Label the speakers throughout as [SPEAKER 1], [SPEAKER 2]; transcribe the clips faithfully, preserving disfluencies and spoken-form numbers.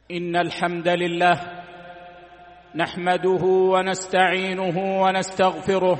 [SPEAKER 1] إن الحمد لله نحمده ونستعينه ونستغفره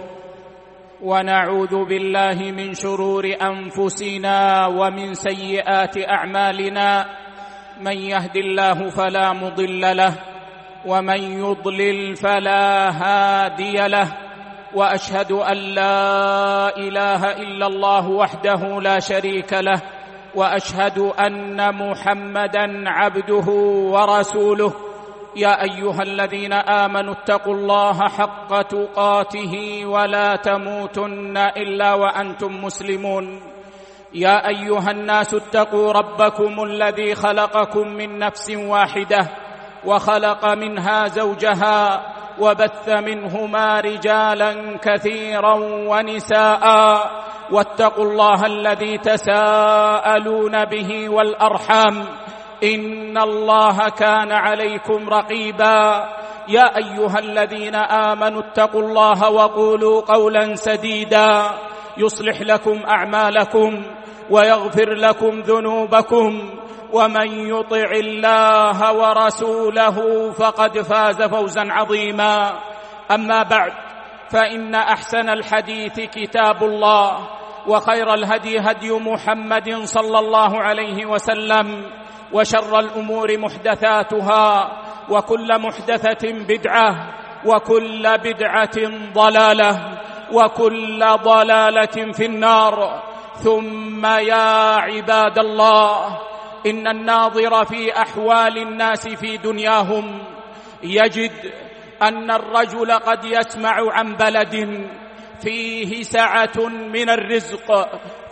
[SPEAKER 1] ونعوذ بالله من شرور أنفسنا ومن سيئات أعمالنا. من يهد الله فلا مضل له ومن يضلل فلا هادي له، وأشهد أن لا إله إلا الله وحده لا شريك له، وأشهد أن محمدًا عبده ورسوله. يا أيها الذين آمنوا اتقوا الله حق تقاته ولا تموتن إلا وأنتم مسلمون. يا أيها الناس اتقوا ربكم الذي خلقكم من نفس واحدة وخلق منها زوجها وبث منهما رجالا كثيرا ونساء، واتقوا الله الذي تساءلون به والأرحام إن الله كان عليكم رقيبا. يا أيها الذين آمنوا اتقوا الله وقولوا قولا سديدا يصلح لكم أعمالكم ويغفر لكم ذنوبكم، ومن يطع الله ورسوله فقد فاز فوزا عظيما. أما بعد، فإن أحسن الحديث كتاب الله، وخير الهدي هدي محمد صلى الله عليه وسلم، وشر الأمور محدثاتها، وكل محدثة بدعة، وكل بدعة ضلالة، وكل ضلالة في النار. ثم يا عباد الله، إن الناظر في أحوال الناس في دنياهم يجد أن الرجل قد يسمع عن بلد فيه سعة من الرزق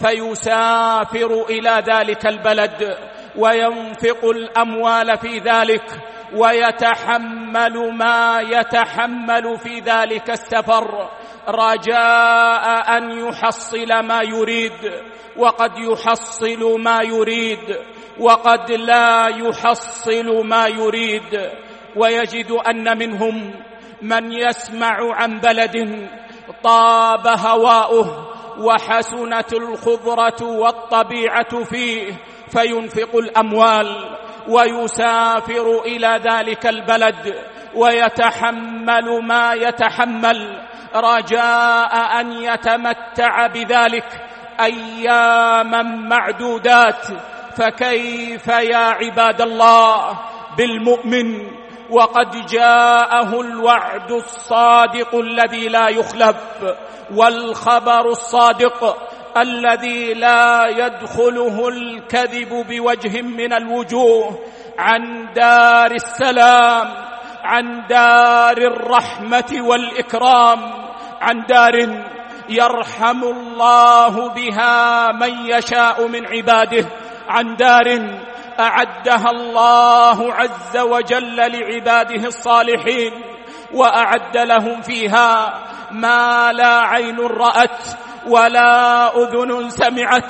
[SPEAKER 1] فيسافر إلى ذلك البلد وينفق الأموال في ذلك ويتحمل ما يتحمل في ذلك السفر رجاء أن يحصل ما يريد، وقد يحصل ما يريد وقد لا يحصل ما يريد. ويجد أن منهم من يسمع عن بلد طاب هواؤه وحسنت الخضرة والطبيعة فيه فينفق الأموال ويسافر إلى ذلك البلد ويتحمل ما يتحمل رجاء أن يتمتع بذلك أياما معدودات. فكيف يا عباد الله بالمؤمن وقد جاءه الوعد الصادق الذي لا يخلف، والخبر الصادق الذي لا يدخله الكذب بوجه من الوجوه، عن دار السلام، عن دار الرحمة والإكرام، عن دار يرحم الله بها من يشاء من عباده، عن دار أعدها الله عز وجل لعباده الصالحين، وأعد لهم فيها ما لا عين رأت ولا أذن سمعت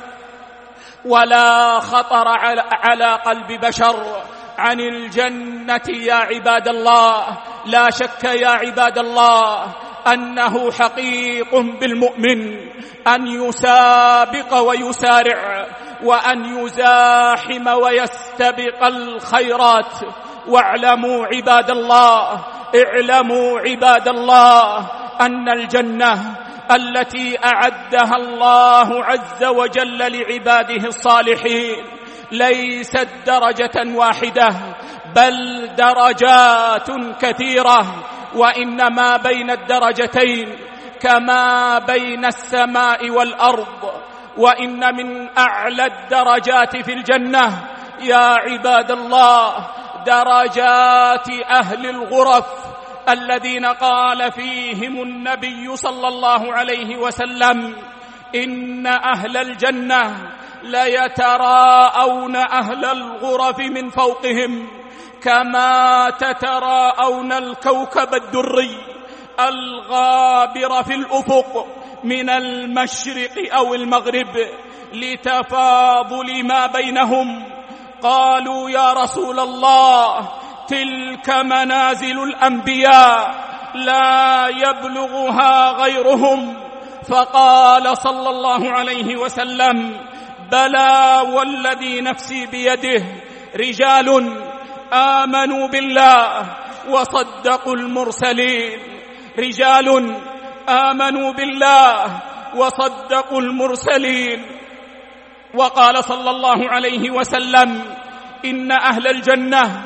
[SPEAKER 1] ولا خطر على قلب بشر. عن الجنة يا عباد الله، لا شك يا عباد الله أنه حقيق بالمؤمن أن يسابق ويسارع، وأن يزاحم ويستبق الخيرات. واعلموا عباد الله، اعلموا عباد الله أن الجنة التي أعدها الله عز وجل لعباده الصالحين ليست درجة واحدة، بل درجات كثيرة، وإنما بين الدرجتين كما بين السماء والأرض. وإن من أعلى الدرجات في الجنة يا عباد الله درجات أهل الغرف الذين قال فيهم النبي صلى الله عليه وسلم: إن أهل الجنة ليتراءون أهل الغرف من فوقهم كما تتراءون الكوكب الدري الغابر في الأفق من المشرق أو المغرب لتفاضل ما بينهم. قالوا: يا رسول الله، تلك منازل الأنبياء لا يبلغها غيرهم. فقال صلى الله عليه وسلم: بلى والذي نفسي بيده، رجال آمنوا بالله وصدقوا المرسلين رجال آمنوا بالله وصدقوا المرسلين. وقال صلى الله عليه وسلم: إن أهل الجنة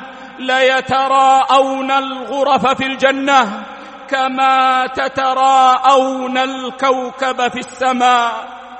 [SPEAKER 1] ليتراءون الغرف في الجنة كما تتراءون الكوكب في السماء.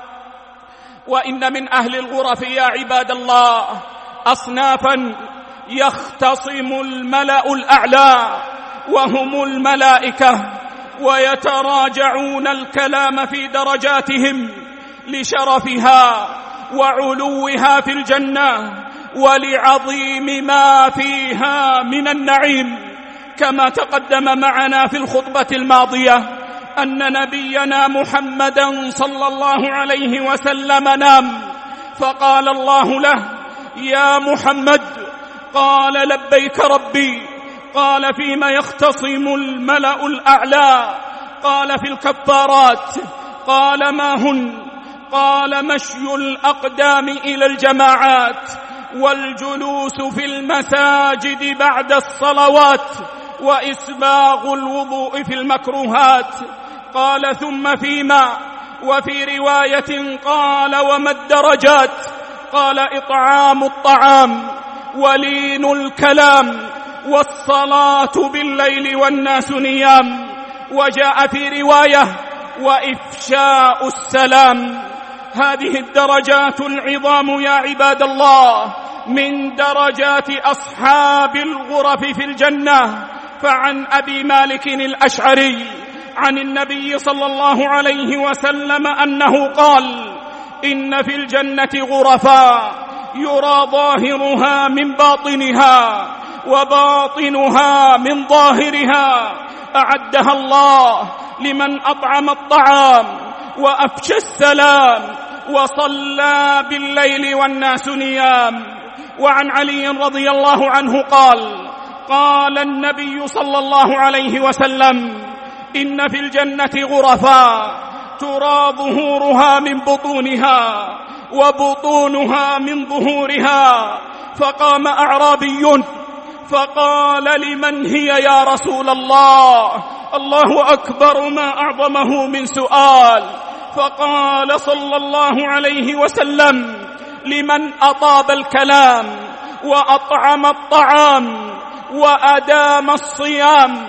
[SPEAKER 1] وإن من أهل الغرف يا عباد الله أصنافا يختصم الملأ الأعلى وهم الملائكة، ويتراجعون الكلام في درجاتهم لشرفها وعلوها في الجنة ولعظيم ما فيها من النعيم. كما تقدم معنا في الخطبة الماضية أن نبينا محمدا صلى الله عليه وسلم نام، فقال الله له: يا محمد. قال: لبيك ربي. قال: فيما يختصم الملأ الأعلى؟ قال: في الكفارات. قال: ما هن؟ قال: مشي الأقدام إلى الجماعات، والجلوس في المساجد بعد الصلوات، وإسباغ الوضوء في المكروهات. قال: ثم فيما؟ وفي رواية قال: وما الدرجات؟ قال: إطعام الطعام، ولين الكلام، والصلاة بالليل والناس نيام. وجاء في رواية: وإفشاء السلام. هذه الدرجات العظام يا عباد الله من درجات أصحاب الغرف في الجنة. فعن أبي مالك الأشعري عن النبي صلى الله عليه وسلم أنه قال: إن في الجنة غرفا يرى ظاهرها من باطنها وباطنها من ظاهرها، أعدها الله لمن أطعم الطعام وأفشى السلام وصلى بالليل والناس نيام. وعن علي رضي الله عنه قال: قال النبي صلى الله عليه وسلم: إن في الجنة غرفا ترى ظهورها من بطونها وبطونها من ظهورها. فقام أعرابي فقال: لمن هي يا رسول الله؟ الله أكبر، ما أعظمه من سؤال. فقال صلى الله عليه وسلم: لمن أطاب الكلام وأطعم الطعام وأدام الصيام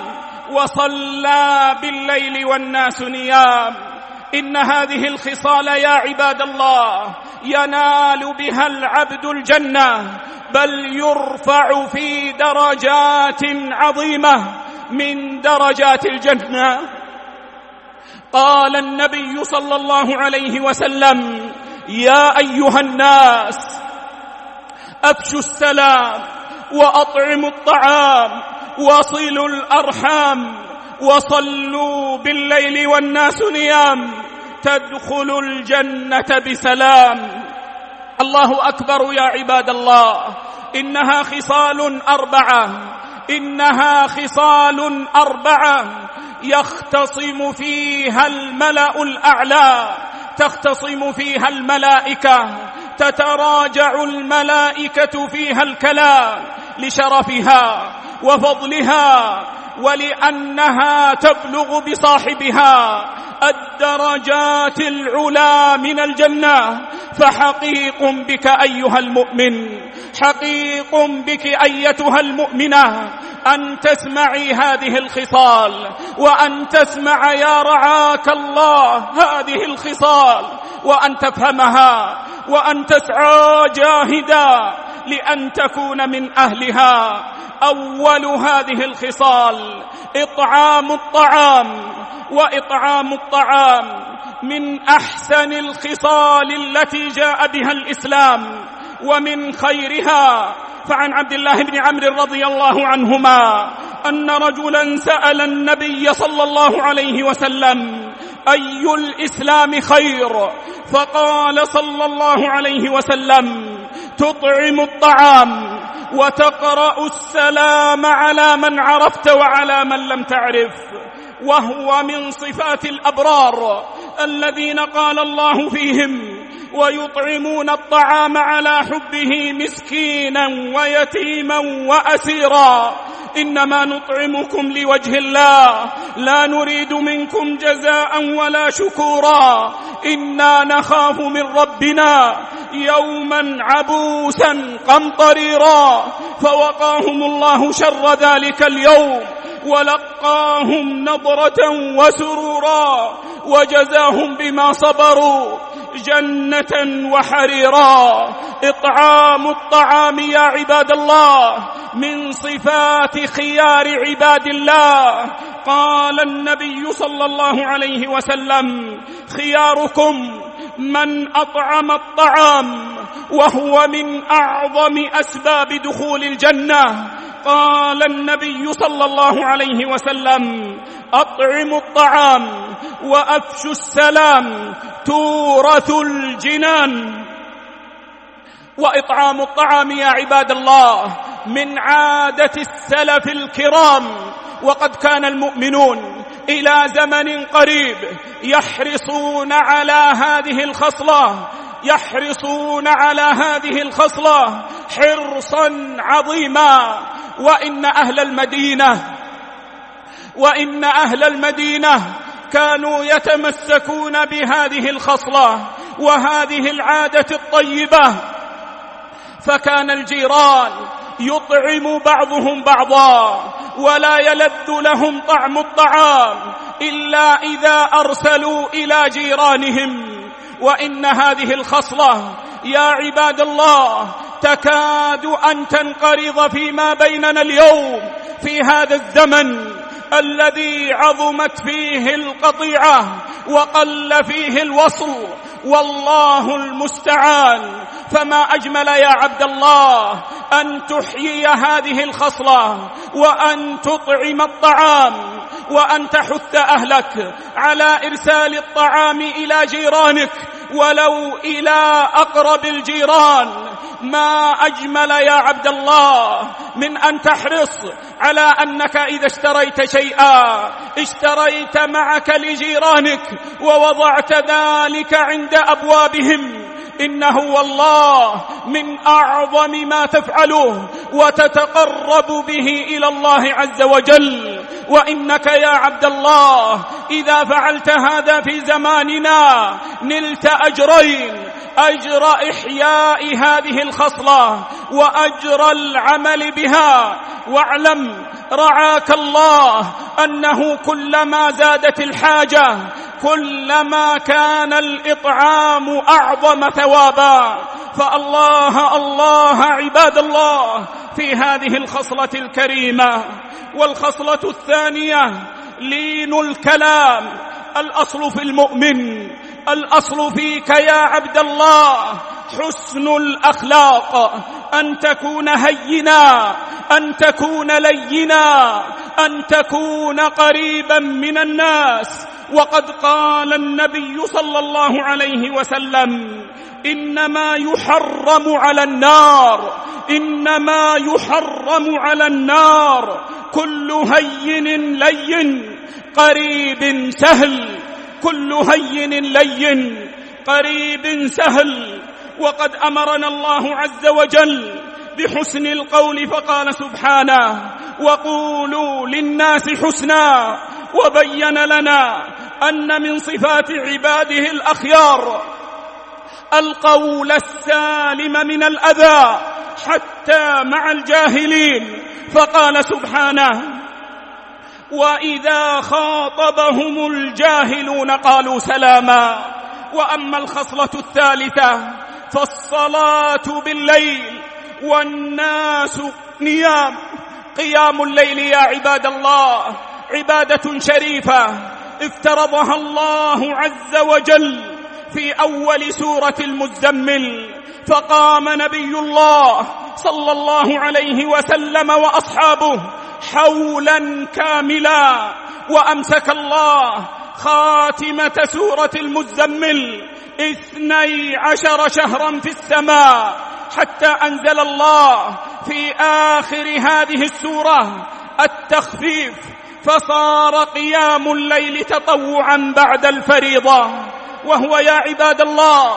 [SPEAKER 1] وصلى بالليل والناس نيام. إن هذه الخصال يا عباد الله ينال بها العبد الجنة، بل يرفع في درجات عظيمة من درجات الجنة. قال النبي صلى الله عليه وسلم: يا أيها الناس، أفشوا السلام وأطعموا الطعام وصلوا الأرحام وصلوا بالليل والناس نيام، تدخلوا الجنة بسلام. الله أكبر يا عباد الله. إنها خصال أربعة إنها خصال أربعة يختصم فيها الملأ الأعلى، تختصم فيها الملائكة، تتراجع الملائكة فيها الكلام لشرفها وفضلها، ولأنها تبلغ بصاحبها الدرجات العلى من الجنة. فحقيق بك أيها المؤمن، حقيق بك أيتها المؤمنة أن تسمعي هذه الخصال، وأن تسمع يا رعاك الله هذه الخصال، وأن تفهمها، وأن تسعى جاهدا لأن تكون من أهلها. أول هذه الخصال إطعام الطعام. وإطعام الطعام من أحسن الخصال التي جاء بها الإسلام ومن خيرها. فعن عبد الله بن عمرو رضي الله عنهما أن رجلا سأل النبي صلى الله عليه وسلم: أي الإسلام خير؟ فقال صلى الله عليه وسلم: تطعم الطعام وتقرأ السلام على من عرفت وعلى من لم تعرف. وهو من صفات الأبرار الذين قال الله فيهم: ويطعمون الطعام على حبه مسكينا ويتيما وأسيرا. إنما نطعمكم لوجه الله لا نريد منكم جزاء ولا شكورا إنا نخاف من ربنا يوما عبوسا قمطريرا. فوقاهم الله شر ذلك اليوم ولقاهم نضرة وسرورا وجزاهم بما صبروا جنة وحريرا. إطعام الطعام يا عباد الله من صفات خيار عباد الله. قال النبي صلى الله عليه وسلم: خياركم من أطعم الطعام، وهو من أعظم أسباب دخول الجنة. قال النبي صلى الله عليه وسلم: أطعموا الطعام وأفشوا السلام تورثوا الجنان. وإطعام الطعام يا عباد الله من عادة السلف الكرام، وقد كان المؤمنون إلى زمن قريب يحرصون على هذه الخصلة يحرصون على هذه الخصلة حرصا عظيما. وإن أهل المدينة وإن أهل المدينة كانوا يتمسكون بهذه الخصلة وهذه العادة الطيبة، فكان الجيران يطعم بعضهم بعضا ولا يلذ لهم طعم الطعام إلا إذا أرسلوا إلى جيرانهم. وإن هذه الخصلة يا عباد الله تكاد أن تنقرض فيما بيننا اليوم في هذا الزمن الذي عظمت فيه القطيعة وقل فيه الوصل، والله المستعان. فما أجمل يا عبد الله أن تحيي هذه الخصلة وأن تطعم الطعام وأن تحث أهلك على إرسال الطعام إلى جيرانك ولو إلى أقرب الجيران. ما أجمل يا عبد الله من أن تحرص على أنك إذا اشتريت شيئا اشتريت معك لجيرانك ووضعت ذلك عند أبوابهم. إنه والله من أعظم ما تفعله وتتقرب به إلى الله عز وجل. وإنك يا عبد الله إذا فعلت هذا في زماننا نلت أجرين: أجر إحياء هذه الخصلة وأجر العمل بها. واعلم رعاك الله أنه كلما زادت الحاجة كلما كان الإطعام أعظم ثوابا. فالله الله عباد الله في هذه الخصلة الكريمة. والخصلة الثانية لين الكلام. الأصل في المؤمن، الأصل فيك يا عبد الله حسن الأخلاق، أن تكون هينا، أن تكون لينا، أن تكون قريبا من الناس. وقد قال النبي صلى الله عليه وسلم: إنما يحرم على النار إنما يحرم على النار كل هين لين قريب سهل كل هين لين قريب سهل. وقد أمرنا الله عز وجل بحسن القول فقال سبحانه: وقولوا للناس حسنا. وبين لنا أن من صفات عباده الأخيار القول السالم من الأذى حتى مع الجاهلين. فقال سبحانه: وإذا خاطبهم الجاهلون قالوا سلاما. وأما الخصلة الثالثة فالصلاة بالليل والناس نيام. قيام الليل يا عباد الله عبادة شريفة افترضها الله عز وجل في أول سورة المزمل. فقام نبي الله صلى الله عليه وسلم وأصحابه حولا كاملا، وأمسك الله خاتمة سورة المزمل اثني عشر شهرا في السماء، حتى أنزل الله في آخر هذه السورة التخفيف، فصار قيام الليل تطوعا بعد الفريضة. وهو يا عباد الله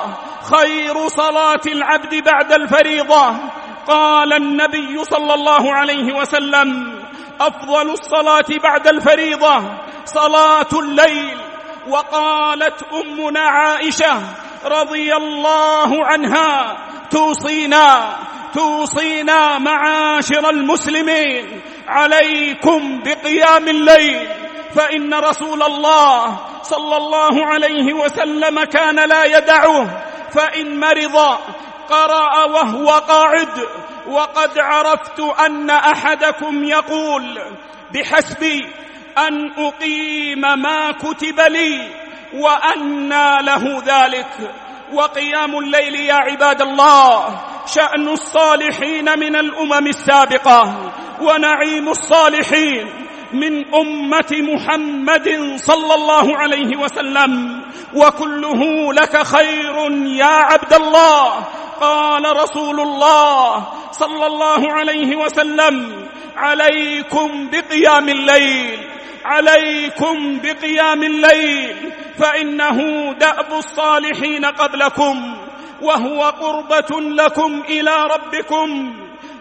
[SPEAKER 1] خير صلاة العبد بعد الفريضة. قال النبي صلى الله عليه وسلم: أفضل الصلاة بعد الفريضة صلاة الليل. وقالت أمنا عائشة رضي الله عنها: توصينا توصينا معاشر المسلمين عليكم بقيام الليل، فإن رسول الله صلى الله عليه وسلم كان لا يدعه، فإن مرض قرأ وهو قاعد. وقد عرفت أن أحدكم يقول: بحسبي أن أقيم ما كتب لي، وأنى له ذلك. وقيام الليل يا عباد الله شأن الصالحين من الأمم السابقة، ونعيم الصالحين من أمة محمد صلى الله عليه وسلم، وكله لك خير يا عبد الله. قال رسول الله صلى الله عليه وسلم: عليكم بقيام الليل، عليكم بقيام الليل، فإنه دأب الصالحين قبلكم، وهو قربة لكم إلى ربكم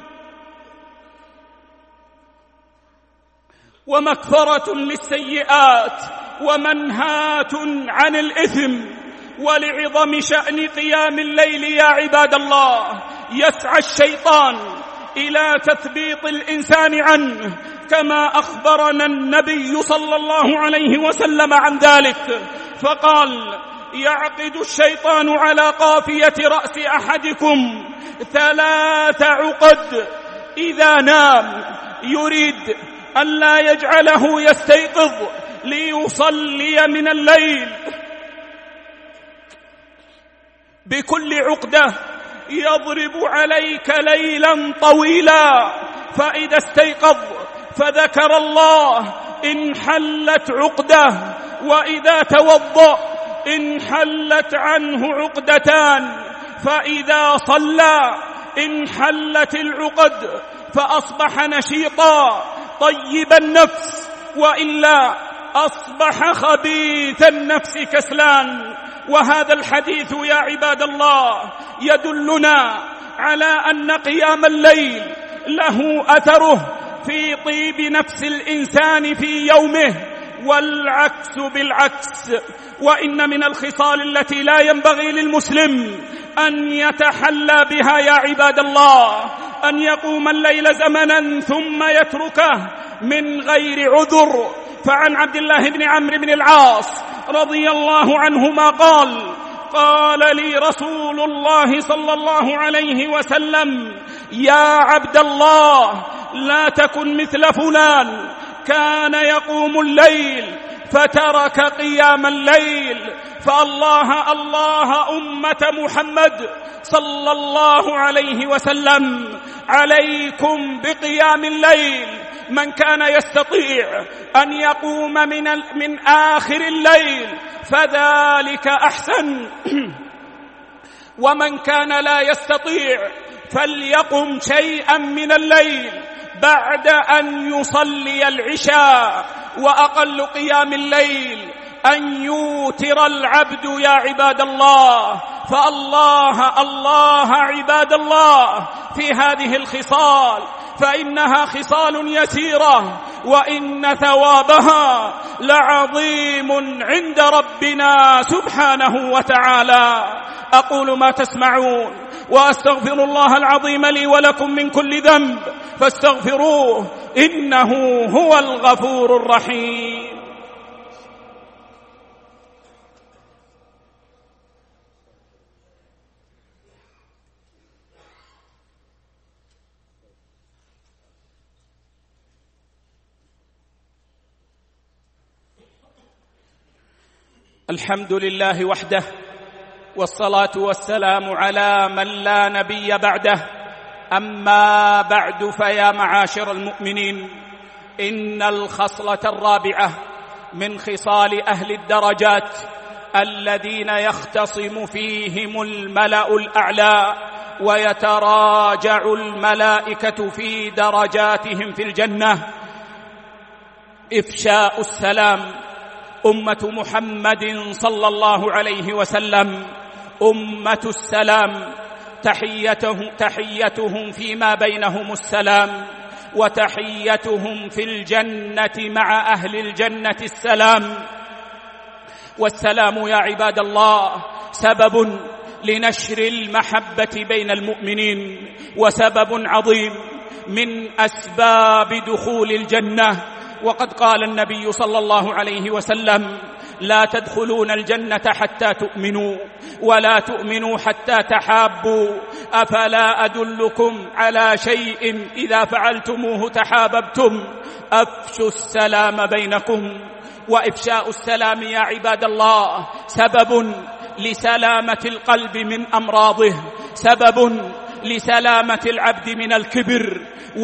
[SPEAKER 1] ومكفرة للسيئات ومنهاة عن الإثم. ولعظم شأن قيام الليل يا عباد الله يسعى الشيطان إلى تثبيط الإنسان عنه، كما أخبرنا النبي صلى الله عليه وسلم عن ذلك، فقال: يعقد الشيطان على قافية رأس أحدكم ثلاث عقد إذا نام، يريد ألا يجعله يستيقظ ليصلي من الليل. بكل عقدة يضرب عليك ليلا طويلا، فإذا استيقظ فذكر الله انحلت عقدة، وإذا توضأ انحلت عنه عقدتان، فإذا صلى انحلت العقد فأصبح نشيطا طيب النفس، وإلا أصبح خبيث النفس كسلان. وهذا الحديث يا عباد الله يدلنا على أن قيام الليل له أثره في طيب نفس الإنسان في يومه، والعكس بالعكس. وإن من الخصال التي لا ينبغي للمسلم أن يتحلى بها يا عباد الله أن يقوم الليل زمنا ثم يتركه من غير عذر. فعن عبد الله بن عمرو بن العاص رضي الله عنهما قال: قال لي رسول الله صلى الله عليه وسلم: يا عبد الله، لا تكن مثل فلان كان يقوم الليل فترك قيام الليل. فالله الله أمة محمد صلى الله عليه وسلم، عليكم بقيام الليل. من كان يستطيع أن يقوم من, من آخر الليل فذلك أحسن، ومن كان لا يستطيع فليقم شيئا من الليل بعد أن يصلي العشاء. وأقل قيام الليل أن يوتر العبد يا عباد الله. فالله الله عباد الله في هذه الخصال، فإنها خصال يسيرة وإن ثوابها لعظيم عند ربنا سبحانه وتعالى. أقول ما تسمعون وأستغفر الله العظيم لي ولكم من كل ذنب فاستغفروه إنه هو الغفور الرحيم. الحمد لله وحده، والصلاة والسلام على من لا نبي بعده. أما بعد، فيا معاشر المؤمنين، إن الخصلة الرابعة من خصال أهل الدرجات الذين يختصم فيهم الملأ الأعلى ويتراجع الملائكة في درجاتهم في الجنة إفشاء السلام. أمة محمد صلى الله عليه وسلم أمة السلام، تحيتهم, تحيتهم فيما بينهم السلام، وتحيتهم في الجنة مع أهل الجنة السلام. والسلام يا عباد الله سبب لنشر المحبة بين المؤمنين، وسبب عظيم من أسباب دخول الجنة. وقد قال النبي صلى الله عليه وسلم: لا تدخلون الجنة حتى تؤمنوا، ولا تؤمنوا حتى تحابوا، أفلا أدلكم على شيء إذا فعلتموه تحاببتم؟ أفشوا السلام بينكم. وإفشاء السلام يا عباد الله سبب لسلامة القلب من أمراضه، سبب لسلامة العبد من الكبر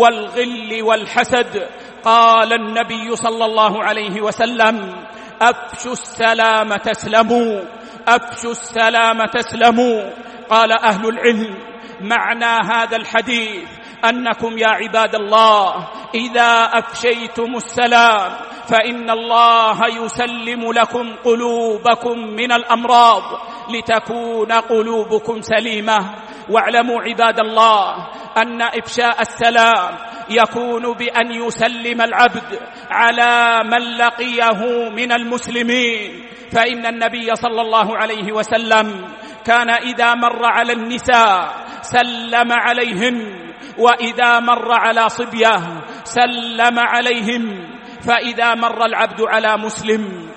[SPEAKER 1] والغل والحسد. قال النبي صلى الله عليه وسلم: أفشوا السلام تسلموا، أفشوا السلام تسلموا. قال أهل العلم: معنى هذا الحديث أنكم يا عباد الله إذا أفشيتم السلام فإن الله يسلم لكم قلوبكم من الأمراض لتكون قلوبكم سليمة. واعلموا عباد الله أن إفشاء السلام يكون بأن يسلم العبد على من لقيه من المسلمين، فإن النبي صلى الله عليه وسلم كان إذا مر على النساء سلم عليهن، وإذا مر على صبية سلم عليهم، فإذا مر العبد على مسلم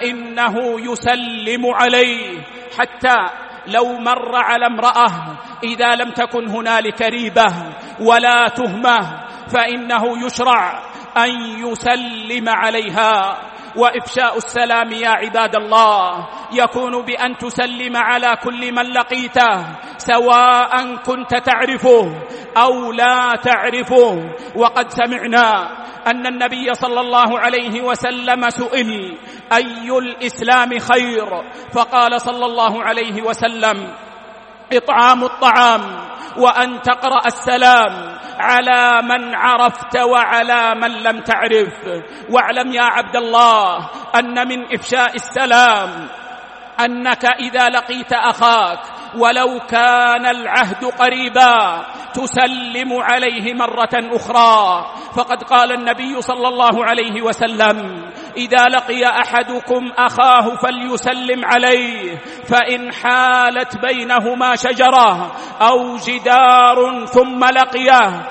[SPEAKER 1] فإنه يسلم عليه، حتى لو مر على امرأة إذا لم تكن هنالك ريبة ولا تهمة فإنه يشرع أن يسلم عليها. وإفشاء السلام يا عباد الله يكون بأن تسلم على كل من لقيته، سواء كنت تعرفه أو لا تعرفه. وقد سمعنا أن النبي صلى الله عليه وسلم سئل: أي الإسلام خير؟ فقال صلى الله عليه وسلم: إطعام الطعام، وأن تقرأ السلام على من عرفت وعلى من لم تعرف. واعلم يا عبد الله أن من إفشاء السلام أنك إذا لقيت أخاك ولو كان العهد قريبا تسلم عليه مرة أخرى، فقد قال النبي صلى الله عليه وسلم: إذا لقي أحدكم أخاه فليسلم عليه، فإن حالت بينهما شجرة أو جدار ثم لقيه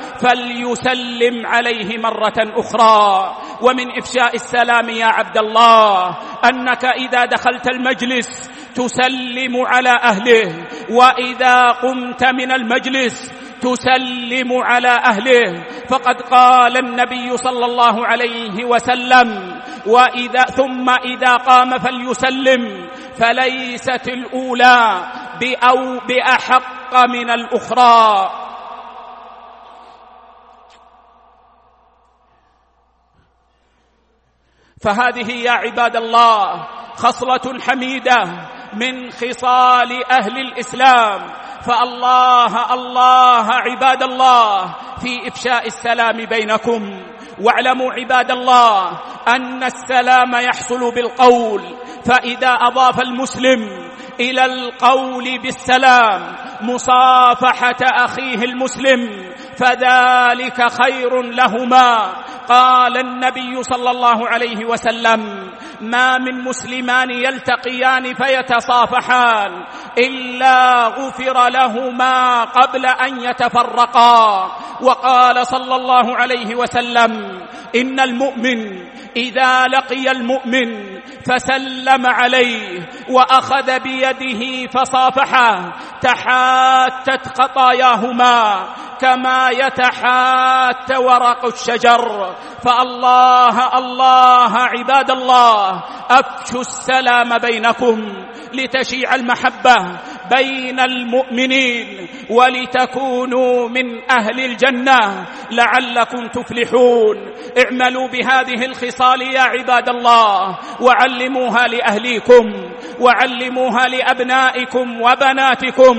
[SPEAKER 1] فليسلم عليه مرة أخرى. ومن إفشاء السلام يا عبد الله أنك إذا دخلت المجلس تسلم على أهله، وإذا قمت من المجلس تسلم على أهله، فقد قال النبي صلى الله عليه وسلم: وإذا ثم إذا قام فليسلم، فليست الأولى بأو بأحق من الأخرى. فهذه يا عباد الله خصلة حميدة من خصال أهل الإسلام، فالله الله عباد الله في إفشاء السلام بينكم. واعلموا عباد الله أن السلام يحصل بالقول، فإذا أضاف المسلم إلى القول بالسلام مصافحة أخيه المسلم فذلك خير لهما. قال النبي صلى الله عليه وسلم: ما من مسلمان يلتقيان فيتصافحان إلا غفر لهما قبل أن يتفرقا. وقال صلى الله عليه وسلم: إن المؤمن إذا لقي المؤمن فسلم عليه وأخذ بيده فصافحه تحاتت خطاياهما كما يتحات ورق الشجر. فالله الله عباد الله أفشوا السلام بينكم لتشيع المحبة بين المؤمنين ولتكونوا من أهل الجنة لعلكم تفلحون. اعملوا بهذه الخصال يا عباد الله، وعلموها لأهليكم وعلموها لأبنائكم وبناتكم،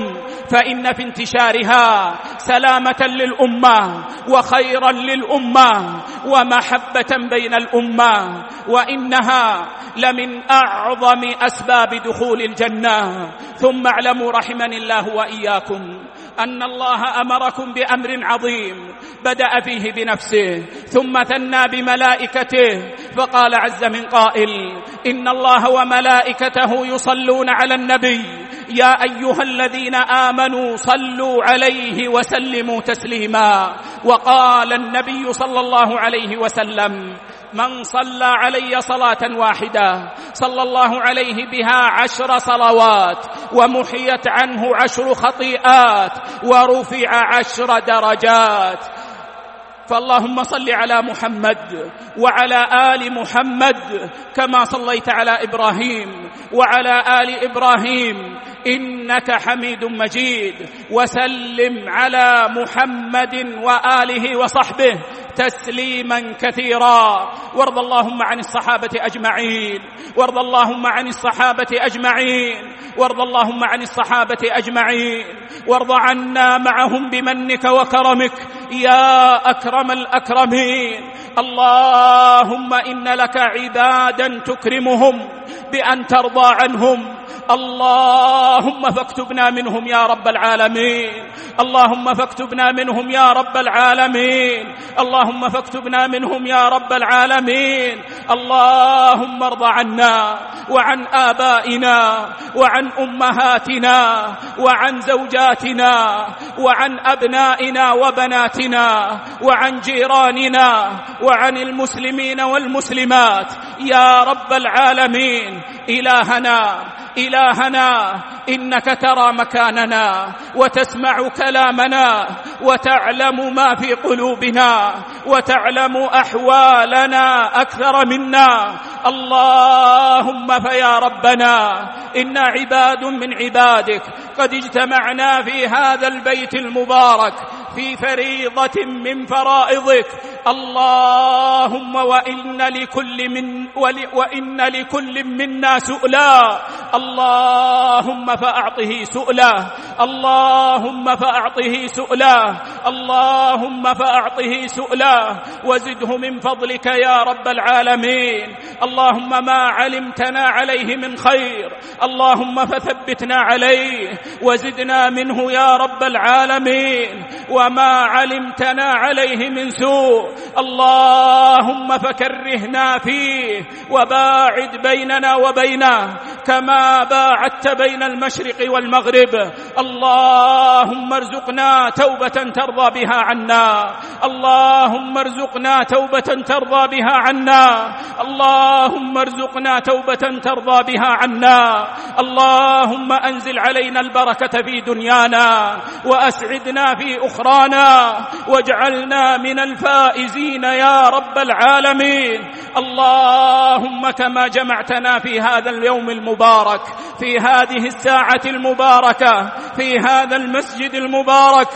[SPEAKER 1] فإن في انتشارها سلامة للأمة وخيرا للأمة ومحبة بين الأمة، وإنها لمن أعظم أسباب دخول الجنة. ثم اعلموا رحمني الله وإياكم أن الله أمركم بأمر عظيم بدأ فيه بنفسه ثم ثنى بملائكته، فقال عز من قائل: إن الله وملائكته يصلون على النبي يا أيها الذين آمنوا صلوا عليه وسلموا تسليما. وقال النبي صلى الله عليه وسلم: من صلى علي صلاة واحدة صلى الله عليه بها عشر صلوات ومحيت عنه عشر خطيئات ورفع عشر درجات. فاللهم صل على محمد وعلى آل محمد كما صليت على إبراهيم وعلى آل إبراهيم إنك حميد مجيد، وسلم على محمد وآله وصحبه تسليما كثيرا. وارض اللهم عن الصحابة أجمعين وارض اللهم عن الصحابة أجمعين وارض اللهم عن الصحابة أجمعين وارض عنا معهم بمنك وكرمك يا أكرم الأكرمين. اللهم إن لك عبادا تكرمهم بأن ترضى عنهم، اللهم فاكتبنا منهم يا رب العالمين، اللهم فاكتبنا منهم يا رب العالمين، اللهم فاكتبنا منهم يا رب العالمين. اللهم ارض عنا وعن آبائنا وعن أمهاتنا وعن زوجاتنا وعن أبنائنا وبناتنا وعن جيراننا وعن المسلمين والمسلمات يا رب العالمين. إلهنا إلهنا إنك ترى مكاننا وتسمع كلامنا وتعلم ما في قلوبنا وتعلم أحوالنا أكثر منا. اللهم فيا ربنا إنا عباد من عبادك قد اجتمعنا في هذا البيت المبارك في فريضة من فرائضك. اللهم وإن لكل من وإن لكل منا سؤلا، اللهم فأعطه سؤله، اللهم فأعطه سؤله، اللهم فأعطه سؤله، وزده من فضلك يا رب العالمين. اللهم ما علمتنا عليه من خير اللهم فثبتنا عليه وزدنا منه يا رب العالمين، وما علمتنا عليه من سوء اللهم فكرهنا فيه وباعد بيننا وبينه كما باعدت بين المشرق والمغرب. اللهم ارزقنا توبة ترضى بها عنا، اللهم ارزقنا توبة ترضى بها عنا، اللهم ارزقنا توبة ترضى بها عنا. اللهم أنزل علينا البركة في دنيانا وأسعدنا في أخرانا واجعلنا من الفائزين يا رب العالمين. اللهم كما جمعتنا في هذا اليوم المبارك في هذه الساعة المباركة في هذا المسجد المبارك،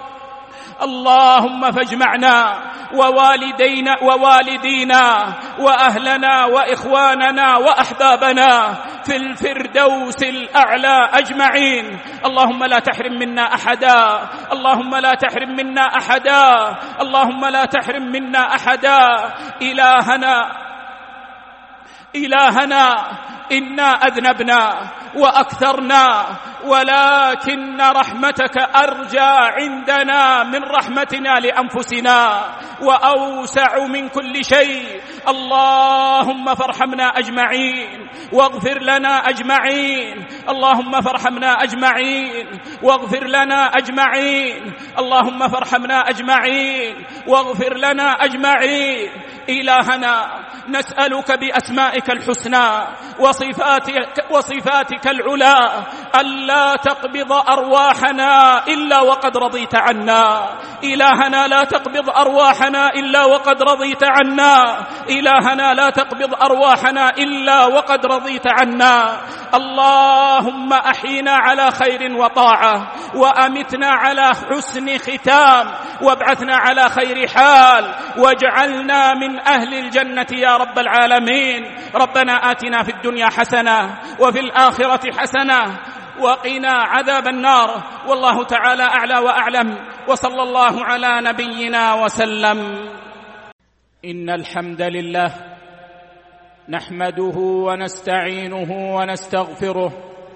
[SPEAKER 1] اللهم فاجمعنا ووالدينا ووالدينا وأهلنا وإخواننا وأحبابنا في الفردوس الأعلى أجمعين. اللهم لا تحرم منا أحدا، اللهم لا تحرم منا أحدا، اللهم لا تحرم منا أحدا. إلهنا إلهنا إنا أذنبنا وأكثرنا، ولكن رحمتك أرجى عندنا من رحمتنا لأنفسنا وأوسع من كل شيء. اللهم فارحمنا أجمعين واغفر لنا أجمعين، اللهم فارحمنا أجمعين واغفر لنا أجمعين، اللهم فارحمنا أجمعين واغفر لنا أجمعين. إلهنا نسألك بأسمائك الحسنى وصفاتك, وصفاتك العلى ألا تقبض أرواحنا إلا وقد رضيت عنا. إلهنا لا تقبض أرواحنا إلا وقد رضيت عنا، إلهنا لا تقبض أرواحنا إلا وقد رضيت عنا. اللهم أحينا على خير وطاعة وأمتنا على حسن ختام وابعثنا على خير حال واجعلنا من أهل الجنة يا رب العالمين. ربنا آتنا في الدنيا حسنة وفي الآخرة حسنة وقنا عذاب النار. والله تعالى أعلى وأعلم، وصلى الله على نبينا وسلم. إن الحمد لله نحمده ونستعينه ونستغفره،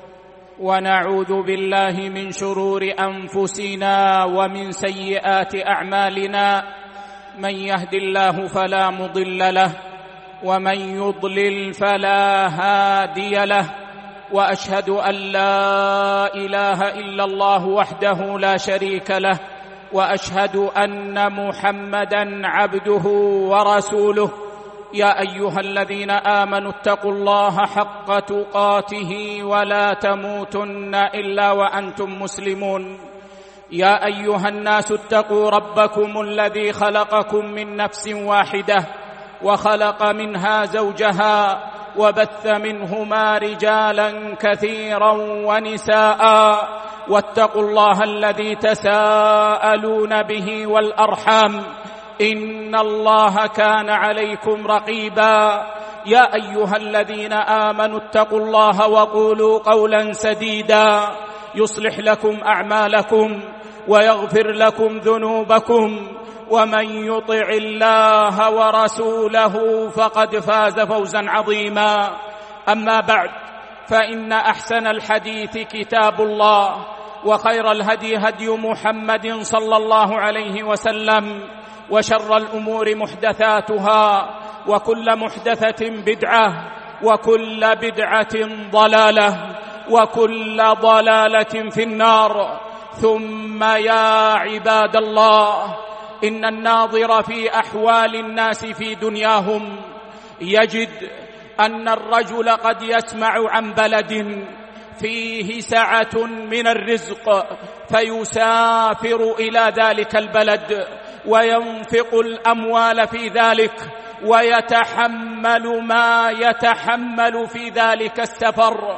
[SPEAKER 1] ونعوذ بالله من شرور أنفسنا ومن سيئات أعمالنا. من يهد الله فلا مضل له، ومن يضلل فلا هادي له، وأشهد أن لا إله إلا الله وحده لا شريك له، وأشهد أن محمدًا عبده ورسوله. يا أيها الذين آمنوا اتقوا الله حق تقاته ولا تموتن إلا وأنتم مسلمون. يا أيها الناس اتقوا ربكم الذي خلقكم من نفس واحدة، وخلق منها زوجها، وبث منهما رجالا كثيرا ونساء. واتقوا الله الذي تساءلون به والأرحام، إن الله كان عليكم رقيبا. يا أيها الذين آمنوا اتقوا الله وقولوا قولا سديدا يصلح لكم أعمالكم ويغفر لكم ذنوبكم، ومن يطع الله ورسوله فقد فاز فوزا عظيما. أما بعد، فإن أحسن الحديث كتاب الله، وخير الهدي هدي محمد صلى الله عليه وسلم، وشر الأمور محدثاتها، وكل محدثة بدعة، وكل بدعة ضلالة، وكل ضلالة في النار. ثم يا عباد الله، إن الناظر في أحوال الناس في دنياهم يجد أن الرجل قد يسمع عن بلد فيه سعة من الرزق فيسافر إلى ذلك البلد وينفق الأموال في ذلك، ويتحمل ما يتحمل في ذلك السفر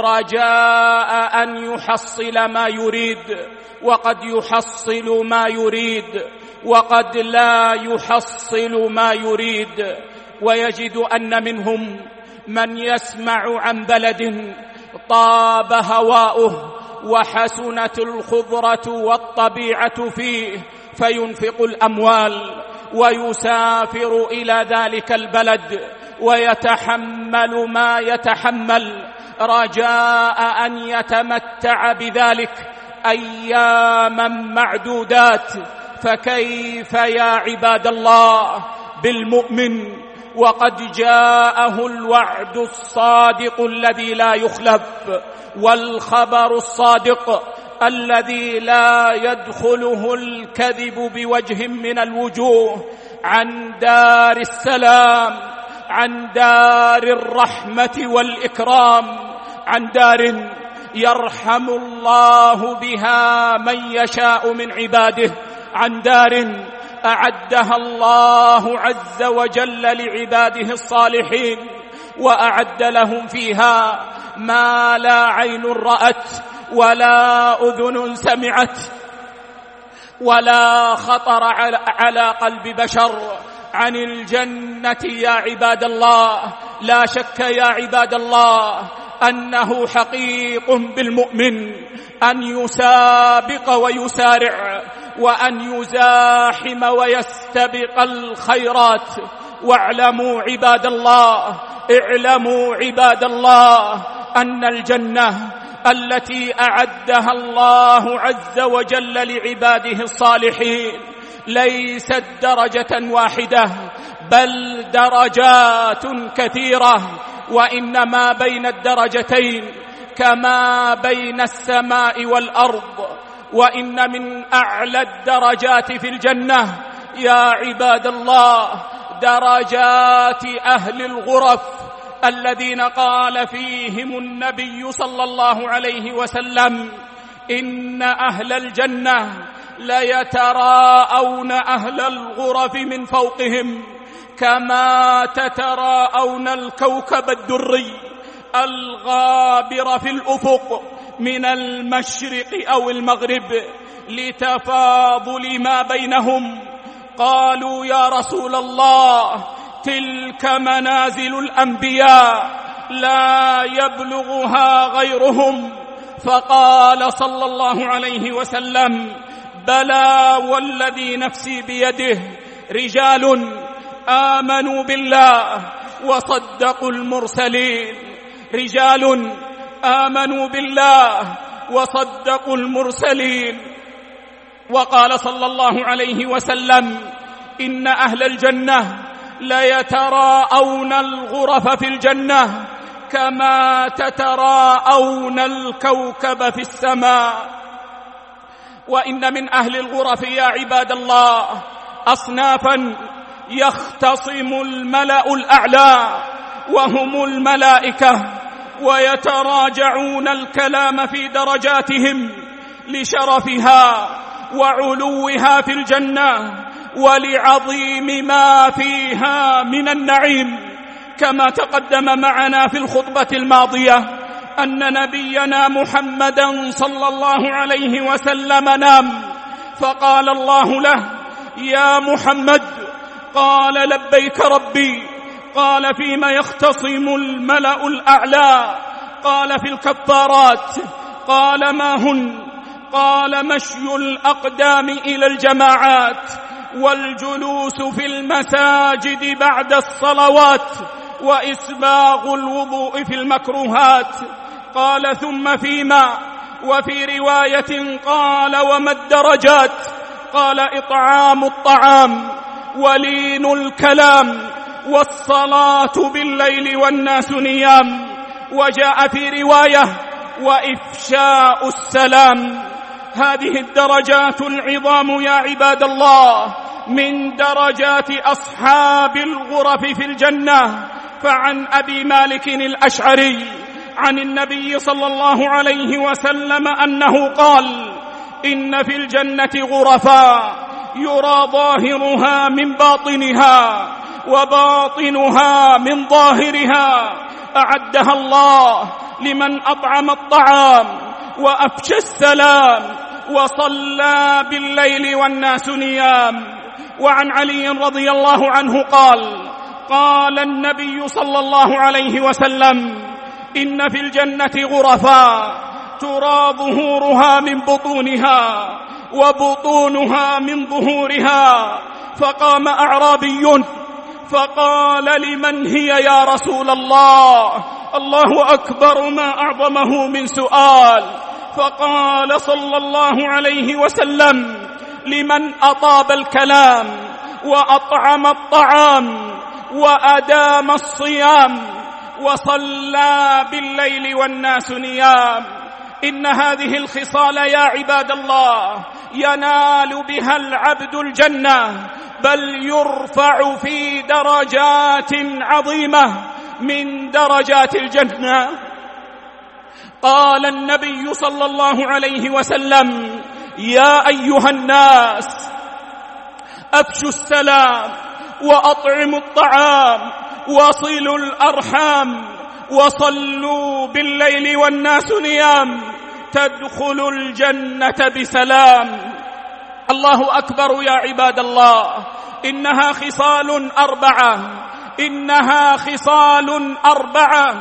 [SPEAKER 1] رجاء أن يحصل ما يريد، وقد يحصل ما يريد وقد لا يحصل ما يريد. ويجد أن منهم من يسمع عن بلد طاب هواؤه وحسنت الخضرة والطبيعة فيه فينفق الأموال ويسافر إلى ذلك البلد ويتحمل ما يتحمل رجاء أن يتمتع بذلك أياما معدودات. فكيف يا عباد الله بالمؤمن وقد جاءه الوعد الصادق الذي لا يخلف، والخبر الصادق الذي لا يدخله الكذب بوجه من الوجوه، عن دار السلام، عن دار الرحمة والإكرام، عن دار يرحم الله بها من يشاء من عباده، عن دار أعدها الله عز وجل لعباده الصالحين، وأعد لهم فيها ما لا عين رأت ولا أذن سمعت ولا خطر على قلب بشر. عن الجنة يا عباد الله، لا شك يا عباد الله أنه حقيق بالمؤمن أن يسابق ويسارع، وأن يزاحم ويستبق الخيرات. واعلموا عباد الله، اعلموا عباد الله أن الجنة التي أعدها الله عز وجل لعباده الصالحين ليست درجة واحدة، بل درجات كثيرة، وإنما بين الدرجتين كما بين السماء والأرض. وإن من أعلى الدرجات في الجنة يا عباد الله درجات أهل الغرف الذين قال فيهم النبي صلى الله عليه وسلم: إن أهل الجنة ليتراءون أهل الغرف من فوقهم كما تتراءون الكوكب الدري الغابر في الأفق من المشرق أو المغرب لتفاضل ما بينهم. قالوا: يا رسول الله، تلك منازل الأنبياء لا يبلغها غيرهم. فقال صلى الله عليه وسلم: بلى والذي نفسي بيده، رجال آمنوا بالله وصدقوا المرسلين، رجال آمنوا بالله وصدقوا المرسلين. وقال صلى الله عليه وسلم: إن أهل الجنة ليتراءون الغرف في الجنة كما تتراءون الكوكب في السماء. وإن من أهل الغرف يا عباد الله أصنافا يختصم الملأ الأعلى وهم الملائكة، ويتراجعون الكلام في درجاتهم لشرفها وعلوها في الجنة ولعظيم ما فيها من النعيم. كما تقدم معنا في الخطبة الماضية أن نبينا محمدا صلى الله عليه وسلم نام، فقال الله له: يا محمد. قال: لبيك ربي. قال: فيما يختصم الملأ الأعلى؟ قال: في الكفارات. قال: ما هن؟ قال: مشي الأقدام إلى الجماعات، والجلوس في المساجد بعد الصلوات، وإسباغ الوضوء في المكروهات. قال: ثم فيما؟ وفي رواية قال: وما الدرجات؟ قال: إطعام الطعام، ولين الكلام، والصلاة بالليل والناس نيام. وجاء في رواية: وإفشاء السلام. هذه الدرجات العظام يا عباد الله من درجات أصحاب الغرف في الجنة. فعن أبي مالك الأشعري عن النبي صلى الله عليه وسلم أنه قال: إن في الجنة غرفا يرى ظاهرها من باطنها وباطنها من ظاهرها، أعدها الله لمن أطعم الطعام وأفشى السلام وصلى بالليل والناس نيام. وعن علي رضي الله عنه قال: قال النبي صلى الله عليه وسلم: إن في الجنة غرفا ترى ظهورها من بطونها وبطونها من ظهورها. فقام أعرابي فقال: لمن هي يا رسول الله؟ الله أكبر، ما أعظمه من سؤال. فقال صلى الله عليه وسلم: لمن أطاب الكلام وأطعم الطعام وأدام الصيام وصلى بالليل والناس نيام. إن هذه الخصال يا عباد الله ينال بها العبد الجنة، بل يرفع في درجات عظيمة من درجات الجنة. قال النبي صلى الله عليه وسلم: يا أيها الناس، أفشوا السلام وأطعموا الطعام وصلوا الأرحام وصلوا بالليل والناس نيام، تدخلوا الجنة بسلام. الله أكبر يا عباد الله. إنها خصال أربعة إنها خصال أربعة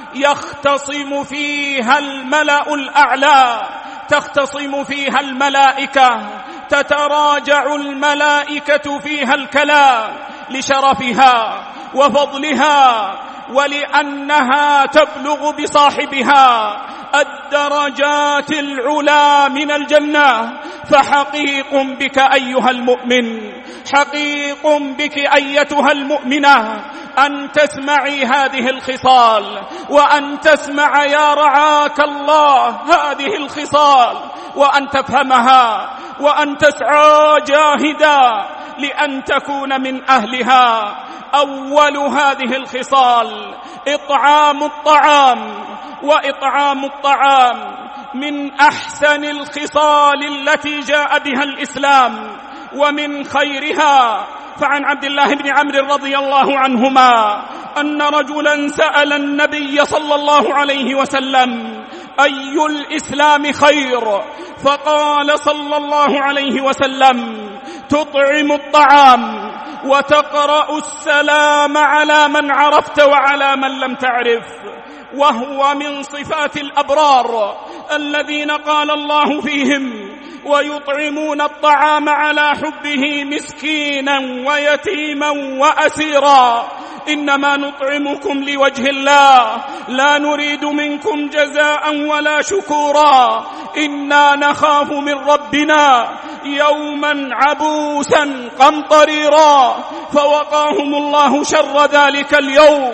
[SPEAKER 1] يختصم فيها الملأ الأعلى، تختصم فيها الملائكة، تتراجع الملائكة فيها الكلام لشرفها وفضلها، ولأنها تبلغ بصاحبها الدرجات العلى من الجنة. فحقيق بك أيها المؤمن، حقيق بك أيتها المؤمنة أن تسمعي هذه الخصال، وأن تسمع يا رعاك الله هذه الخصال، وأن تفهمها، وأن تسعى جاهدا لأن تكون من أهلها. أول هذه الخصال إطعام الطعام، وإطعام الطعام من أحسن الخصال التي جاء بها الإسلام ومن خيرها. فعن عبد الله بن عمرو رضي الله عنهما أن رجلا سأل النبي صلى الله عليه وسلم: أي الإسلام خير؟ فقال صلى الله عليه وسلم: تطعم الطعام وتقرأ السلام على من عرفت وعلى من لم تعرف. وهو من صفات الأبرار الذين قال الله فيهم: ويطعمون الطعام على حبه مسكينا ويتيما وأسيرا إنما نطعمكم لوجه الله لا نريد منكم جزاء ولا شكورا إنا نخاف من ربنا يوما عبوسا قمطريرا فوقاهم الله شر ذلك اليوم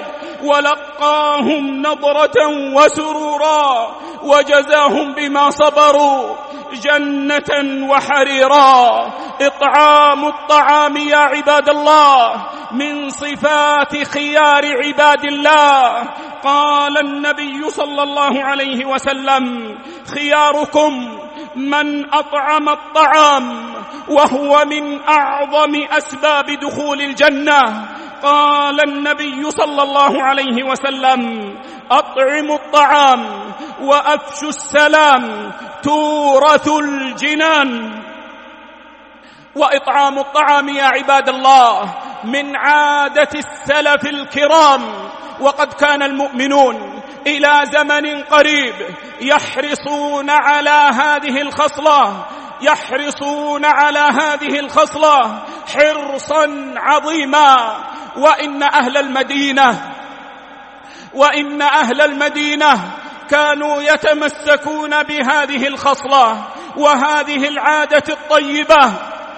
[SPEAKER 1] ولقاهم نضرة وسرورا وجزاهم بما صبروا جنة وحريرا. إطعام الطعام يا عباد الله من صفات خيار عباد الله. قال النبي صلى الله عليه وسلم: خياركم من أطعم الطعام، وهو من أعظم أسباب دخول الجنة. قال النبي صلى الله عليه وسلم: أطعموا الطعام وأفشوا السلام تورثوا الجنان. وإطعام الطعام يا عباد الله من عادة السلف الكرام، وقد كان المؤمنون إلى زمن قريب يحرصون على هذه الخصلة يحرصون على هذه الخصلة حرصا عظيما. وإن أهل المدينة وإن أهل المدينة كانوا يتمسكون بهذه الخصلة وهذه العادة الطيبة،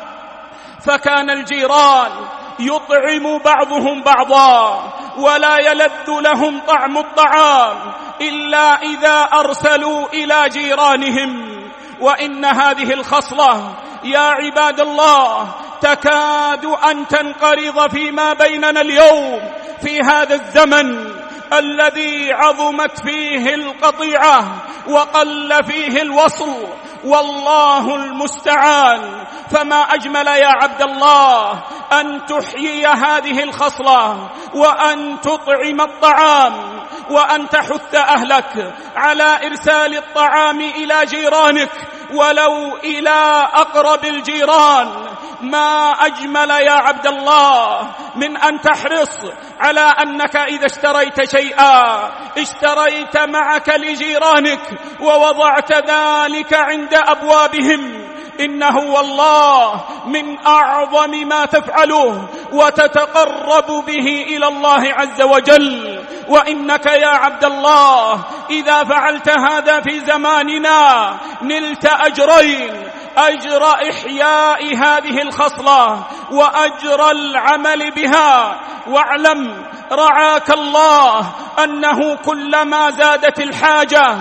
[SPEAKER 1] فكان الجيران يطعم بعضهم بعضا ولا يلذ لهم طعم الطعام إلا إذا أرسلوا إلى جيرانهم. وإن هذه الخصلة يا عباد الله تكاد أن تنقرض فيما بيننا اليوم في هذا الزمن الذي عظمت فيه القطيعة وقل فيه الوصل، والله المستعان. فما أجمل يا عبد الله أن تحيي هذه الخصلة وأن تطعم الطعام وأن تحث أهلك على إرسال الطعام إلى جيرانك ولو إلى أقرب الجيران. ما أجمل يا عبد الله من أن تحرص على أنك إذا اشتريت شيئا اشتريت معك لجيرانك ووضعت ذلك عند أبوابهم. إنه والله من أعظم ما تفعله وتتقرب به إلى الله عز وجل. وإنك يا عبد الله إذا فعلت هذا في زماننا نلت أجرين: أجر إحياء هذه الخصلة وأجر العمل بها. واعلم رعاك الله أنه كلما زادت الحاجة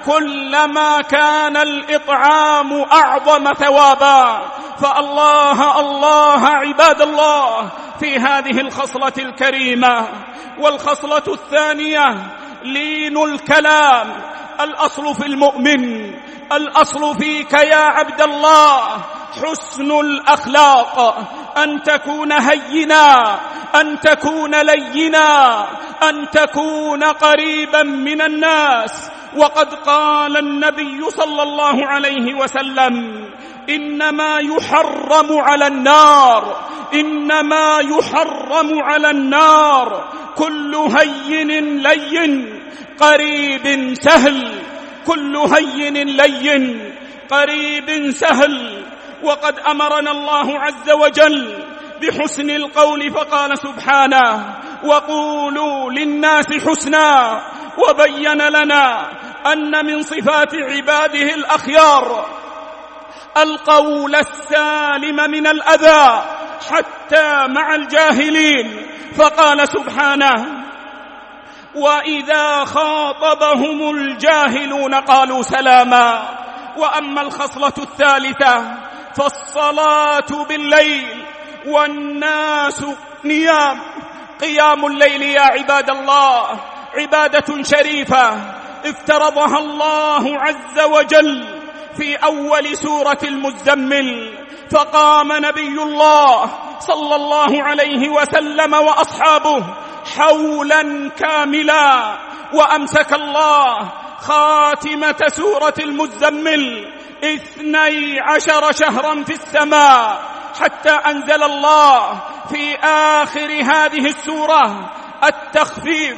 [SPEAKER 1] كلما كان الإطعام أعظم ثوابا. فالله الله عباد الله في هذه الخصلة الكريمة. والخصلة الثانية لين الكلام. الأصل في المؤمن، الأصل فيك يا عبد الله حسن الأخلاق، أن تكون هينا، أن تكون لينا، أن تكون قريبا من الناس. وقد قال النبي صلى الله عليه وسلم: إنما يحرم على النار إنما يحرم على النار كل هين لين قريب سهل كل هين لين قريب سهل. وقد أمرنا الله عز وجل بحسن القول فقال سبحانه: وقولوا للناس حسنا. وبين لنا أن من صفات عباده الأخيار القول السالم من الأذى حتى مع الجاهلين، فقال سبحانه: وإذا خاطبهم الجاهلون قالوا سلاما. وأما الخصلة الثالثة فالصلاة بالليل والناس نيام. قيام الليل يا عباد الله عبادة شريفة افترضها الله عز وجل في أول سورة المزمل، فقام نبي الله صلى الله عليه وسلم وأصحابه حولا كاملا، وأمسك الله خاتمة سورة المزمل اثني عشر شهرا في السماء، حتى أنزل الله في آخر هذه السورة التخفيف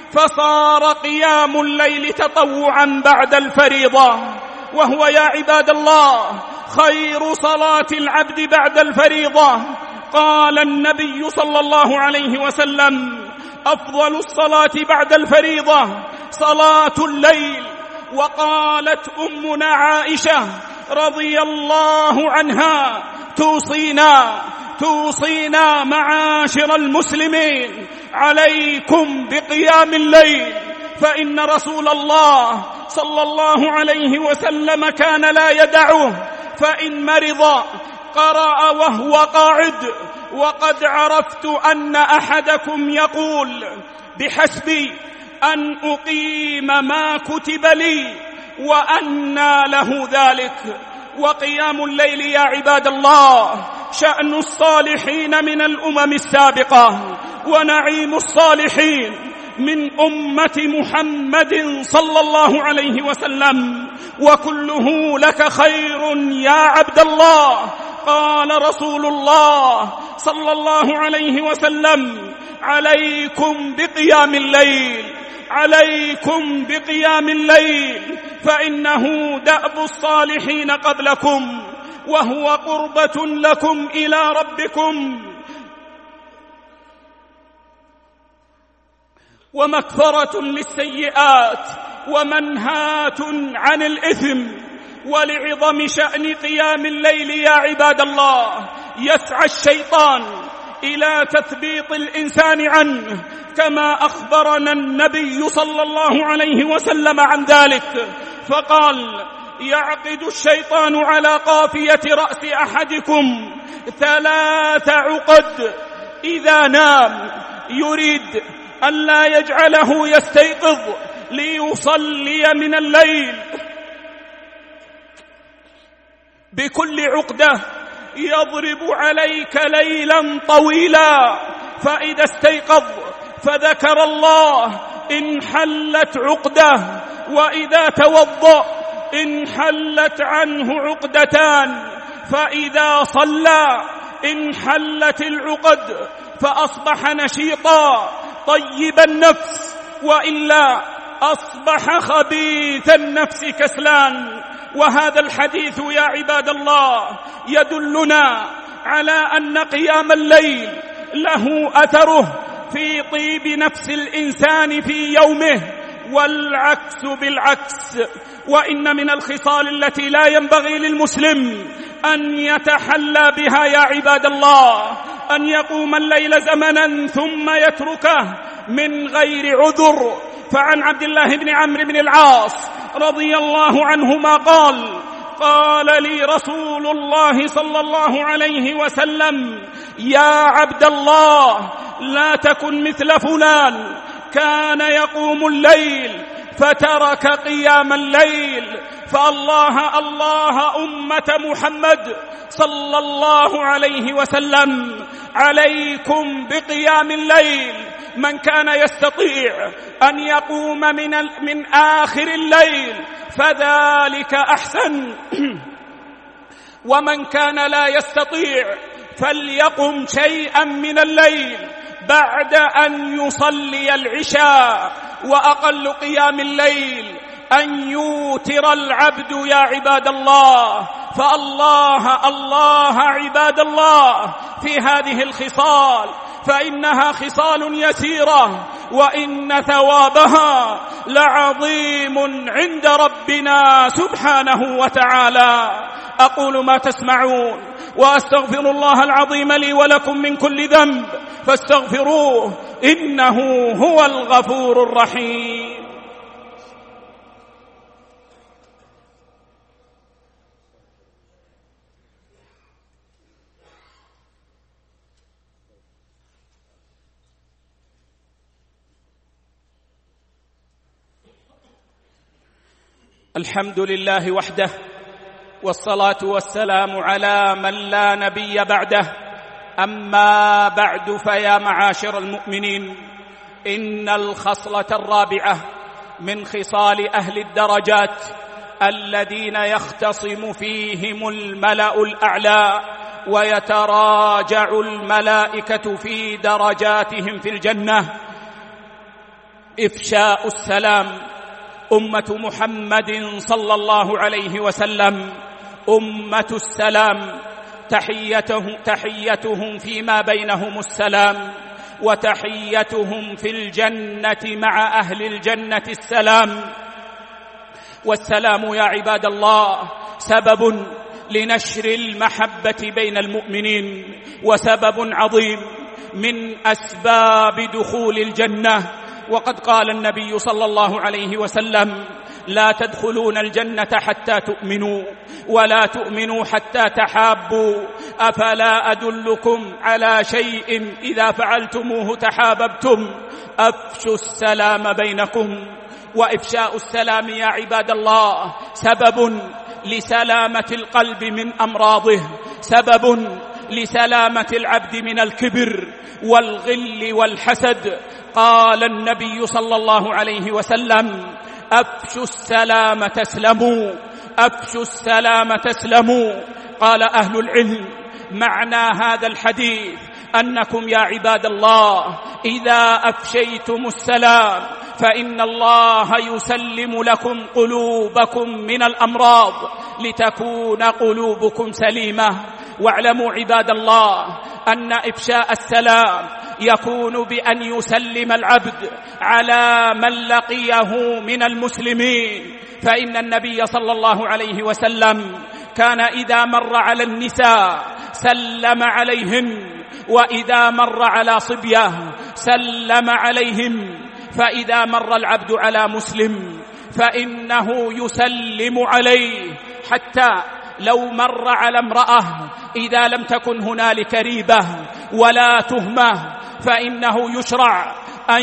[SPEAKER 1] فصار قيام الليل تطوعا بعد الفريضة، وهو يا عباد الله خير صلاة العبد بعد الفريضة. قال النبي صلى الله عليه وسلم: أفضل الصلاة بعد الفريضة صلاة الليل. وقالت أمنا عائشة رضي الله عنها: توصينا توصينا معاشر المسلمين عليكم بقيام الليل، فإن رسول الله صلى الله عليه وسلم كان لا يدعه، فإن مرض قرأ وهو قاعد. وقد عرفت أن أحدكم يقول: بحسبي أن أقيم ما كتب لي، وأنى له ذلك. وقيام الليل يا عباد الله شأن الصالحين من الأمم السابقة، ونعيم الصالحين من أمة محمد صلى الله عليه وسلم، وكله لك خير يا عبد الله. قال رسول الله صلى الله عليه وسلم: عليكم بقيام الليل، عليكم بقيام الليل، فإنه دأب الصالحين قبلكم، وهو قربة لكم إلى ربكم ومكفرة للسيئات ومنهاة عن الإثم. ولعظم شأن قيام الليل يا عباد الله يسعى الشيطان إلى تثبيط الإنسان عنه، كما أخبرنا النبي صلى الله عليه وسلم عن ذلك، فقال: يعقد الشيطان على قافية رأس أحدكم ثلاث عقد إذا نام، يريد أن لا يجعله يستيقظ ليصلي من الليل. بكل عقدة يضرب عليك ليلا طويلا، فإذا استيقظ فذكر الله انحلت عقدة، وإذا توضأ انحلت عنه عقدتان، فإذا صلى انحلت العقد فأصبح نشيطا طيب النفس، وإلا أصبح خبيث النفس كسلان. وهذا الحديث يا عباد الله يدلنا على أن قيام الليل له أثره في طيب نفس الإنسان في يومه، والعكس بالعكس. وإن من الخصال التي لا ينبغي للمسلم أن يتحلى بها يا عباد الله أن يقوم الليل زمنا ثم يتركه من غير عذر. فعن عبد الله بن عمرو بن العاص رضي الله عنهما قال: قال لي رسول الله صلى الله عليه وسلم: يا عبد الله، لا تكن مثل فلان كان يقوم الليل فترك قيام الليل. فالله الله أمة محمد صلى الله عليه وسلم، عليكم بقيام الليل. من كان يستطيع أن يقوم من, من آخر الليل فذلك أحسن، ومن كان لا يستطيع فليقم شيئا من الليل بعد أن يصلي العشاء. وأقل قيام الليل أن يوتر العبد يا عباد الله. فالله الله عباد الله في هذه الخصال، فإنها خصال يسيرة وإن ثوابها لعظيم عند ربنا سبحانه وتعالى. أقول ما تسمعون وأستغفر الله العظيم لي ولكم من كل ذنب فاستغفروه إنه هو الغفور الرحيم. الحمد لله وحده، والصلاة والسلام على من لا نبي بعده. أما بعد، فيا معاشر المؤمنين، إن الخصلة الرابعة من خصال أهل الدرجات الذين يختصم فيهم الملأ الأعلى ويتراجع الملائكة في درجاتهم في الجنة إفشاء السلام. أمة محمد صلى الله عليه وسلم أمة السلام، تحيتهم, تحيتهم فيما بينهم السلام، وتحيتهم في الجنة مع أهل الجنة السلام. والسلام يا عباد الله سبب لنشر المحبة بين المؤمنين، وسبب عظيم من أسباب دخول الجنة. وقد قال النبي صلى الله عليه وسلم: لا تدخلون الجنة حتى تؤمنوا، ولا تؤمنوا حتى تحابوا، أفلا أدلكم على شيء إذا فعلتموه تحاببتم؟ أفشوا السلام بينكم. وإفشاء السلام يا عباد الله سبب لسلامة القلب من أمراضه، سبب لسلامة العبد من الكبر والغل والحسد. قال النبي صلى الله عليه وسلم: أفشوا السلام تسلموا، أفشوا السلام تسلموا. قال أهل العلم: معنى هذا الحديث أنكم يا عباد الله إذا أفشيتم السلام فإن الله يسلم لكم قلوبكم من الأمراض لتكون قلوبكم سليمة. واعلموا عباد الله أن إفشاء السلام يكون بأن يسلم العبد على من لقيه من المسلمين، فإن النبي صلى الله عليه وسلم كان إذا مر على النساء سلم عليهن، وإذا مر على صبية سلم عليهم، فإذا مر العبد على مسلم فإنه يسلم عليه، حتى لو مر على امرأة إذا لم تكن هنالك ريبة ولا تهمة فإنه يشرع أن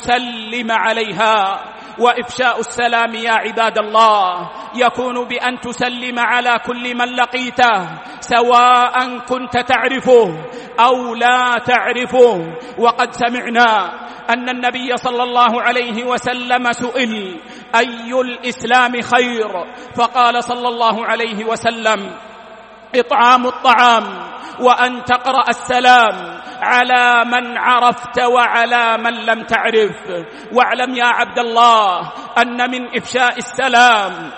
[SPEAKER 1] يسلم عليها. وإفشاء السلام يا عباد الله يكون بأن تسلم على كل من لقيته سواء كنت تعرفه أو لا تعرفه. وقد سمعنا أن النبي صلى الله عليه وسلم سئل: أي الإسلام خير؟ فقال صلى الله عليه وسلم: إطعام الطعام، وأن تقرأ السلام على من عرفت وعلى من لم تعرف. واعلم يا عبد الله أن من إفشاء السلام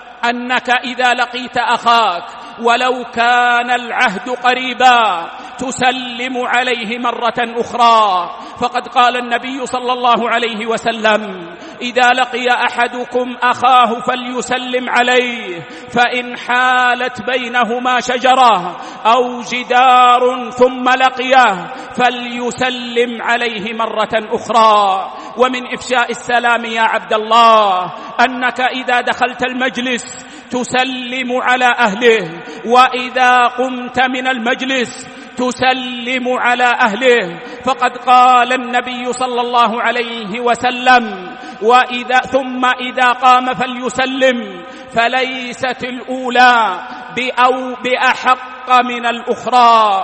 [SPEAKER 1] أنك إذا لقيت أخاك ولو كان العهد قريبا تسلم عليه مرة أخرى، فقد قال النبي صلى الله عليه وسلم: إذا لقي أحدكم أخاه فليسلم عليه، فإن حالت بينهما شجرة أو جدار ثم لقيه فليسلم عليه مرة أخرى. ومن إفشاء السلام يا عبد الله أنك إذا دخلت المجلس تسلم على أهله، وإذا قمت من المجلس تسلم على أهله، فقد قال النبي صلى الله عليه وسلم: وإذا ثم إذا قام فليسلم، فليست الأولى بأو بأحق من الأخرى.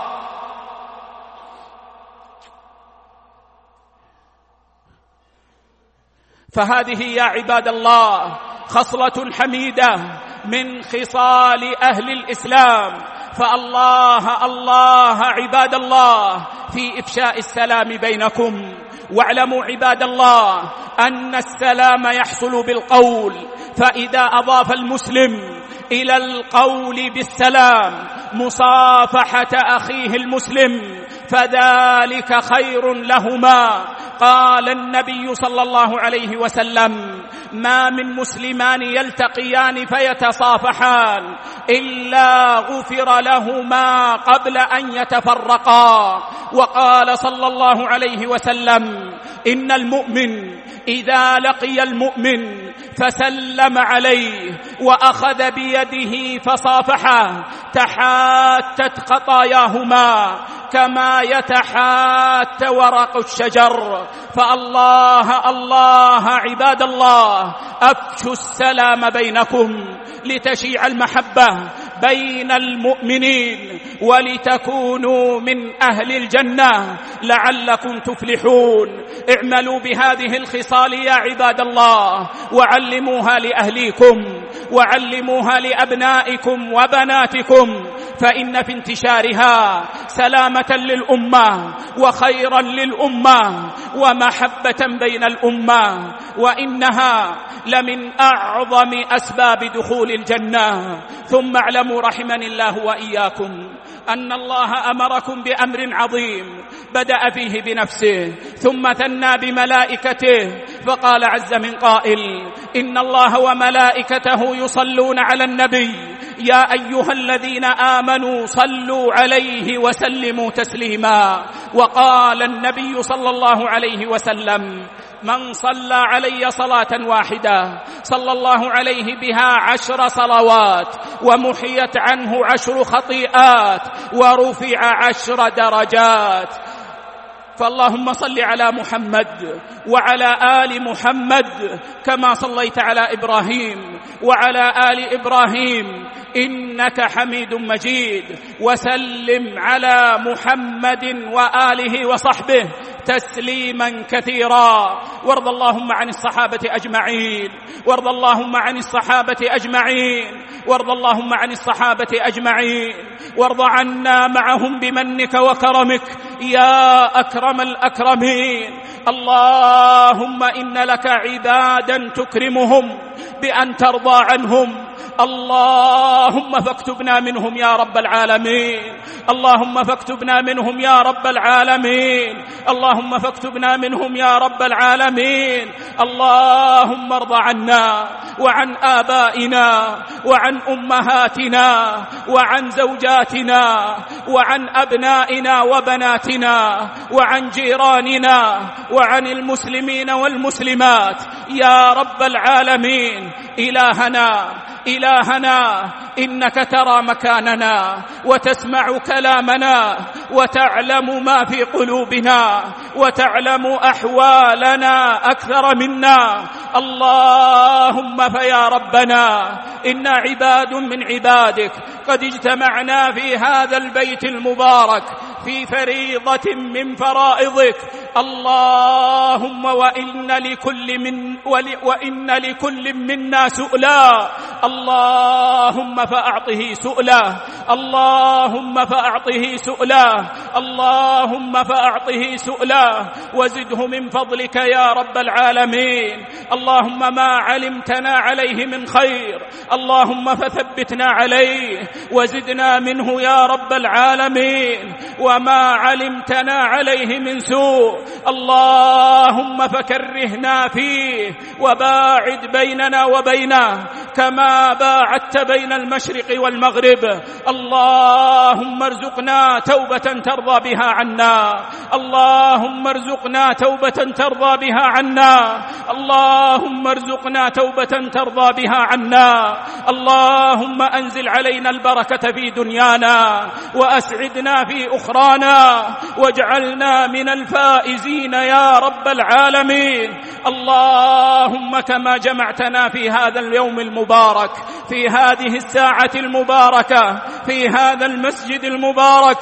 [SPEAKER 1] فهذه يا عباد الله خصلة حميدة من خصال أهل الإسلام، فالله الله عباد الله في إفشاء السلام بينكم. واعلموا عباد الله أن السلام يحصل بالقول، فإذا أضاف المسلم إلى القول بالسلام مصافحة أخيه المسلم فذلك خير لهما. قال النبي صلى الله عليه وسلم: ما من مسلمان يلتقيان فيتصافحان إلا غفر لهما قبل أن يتفرقا. وقال صلى الله عليه وسلم: إن المؤمن إذا لقي المؤمن فسلم عليه وأخذ بيده فصافحه تحاتت خطاياهما كما يتحات ورق الشجر. فالله الله عباد الله أفشوا السلام بينكم لتشيع المحبة بين المؤمنين ولتكونوا من أهل الجنة لعلكم تفلحون. اعملوا بهذه الخصال يا عباد الله وعلموها لأهليكم. وعلموها لأبنائكم وبناتكم، فإن في انتشارها سلامة للأمة وخيرا للأمة ومحبة بين الأمة، وإنها لمن أعظم أسباب دخول الجنة. ثم اعلموا رحمني الله وإياكم أن الله أمركم بأمر عظيم بدأ فيه بنفسه ثم ثنى بملائكته، فقال عز من قائل: إن الله وملائكته يصلون على النبي يا أيها الذين آمنوا صلوا عليه وسلموا تسليما. وقال النبي صلى الله عليه وسلم: من صلى علي صلاة واحدة صلى الله عليه بها عشر صلوات ومحيت عنه عشر خطيئات ورفع عشر درجات. فاللهم صل على محمد وعلى آل محمد كما صليت على إبراهيم وعلى آل إبراهيم إنك حميد مجيد، وسلم على محمد وآله وصحبه تسليما كثيرا. وارض اللهم عن الصحابة أجمعين، وارض اللهم عن الصحابة أجمعين، وارض اللهم عن الصحابة أجمعين، وارض عنا معهم بمنك وكرمك يا أكرم الأكرمين. اللهم إن لك عبادا تكرمهم بأن ترضى عنهم، اللهم فاكتبنا منهم يا رب العالمين، اللهم فاكتبنا منهم يا رب العالمين، اللهم فاكتبنا منهم يا رب العالمين. اللهم ارض عنا وعن آبائنا وعن أمهاتنا وعن زوجاتنا وعن أبنائنا وبناتنا وعن جيراننا وعن المسلمين والمسلمات يا رب العالمين. إلهنا إلهنا إنك ترى مكاننا وتسمع كلامنا وتعلم ما في قلوبنا وتعلم أحوالنا أكثر منا. اللهم فيا ربنا إنا عباد من عبادك قد اجتمعنا في هذا البيت المبارك في فريضة من فرائضك. اللهم وإن لكل من وإن لكل منا سؤلا، اللهم فأعطه سؤله، اللهم فأعطه سؤله، اللهم فأعطه سؤله، وزده من فضلك يا رب العالمين. اللهم ما علمتنا عليه من خير اللهم فثبتنا عليه وزدنا منه يا رب العالمين، وما علمتنا عليه من سوء اللهم فكرهنا فيه وباعد بيننا وبينه كما باعدت بين المشرق والمغرب. اللهم ارزقنا توبة ترضى بها عنا، اللهم ارزقنا توبة ترضى بها عنا، اللهم ارزقنا توبة ترضى بها عنا. اللهم أنزل علينا البركة في دنيانا وأسعدنا في أخرانا واجعلنا من الفائزين يا رب العالمين. اللهم كما جمعتنا في هذا اليوم المبارك في هذه الساعة المباركة في هذا المسجد المبارك،